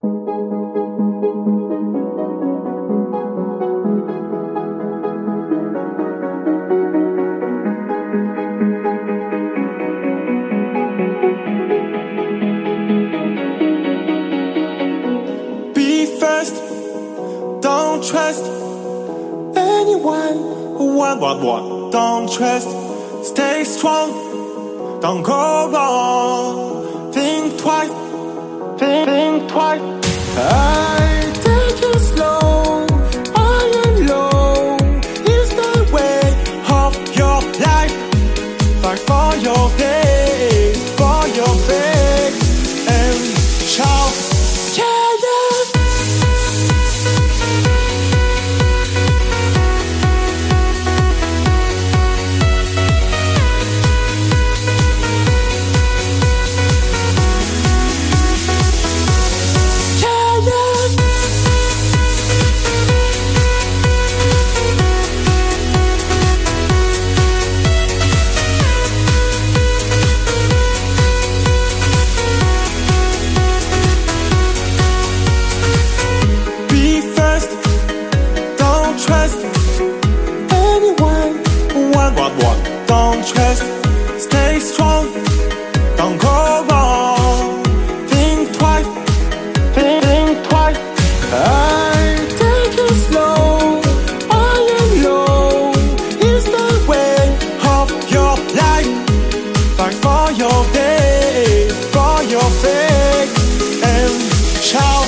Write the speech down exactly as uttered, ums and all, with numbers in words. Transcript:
Be first, don't trust anyone. What, what, what? Don't trust. Stay strong, don't go wrong. Think twice, think, think twice. I take it slow, high and low is the way of your life. Fight for your day, for your faith, and shout. Don't trust, stay strong, don't go wrong. Think twice, think, think twice. I take it slow, high and low is the way of your life. Fight for your day, for your faith, and shout.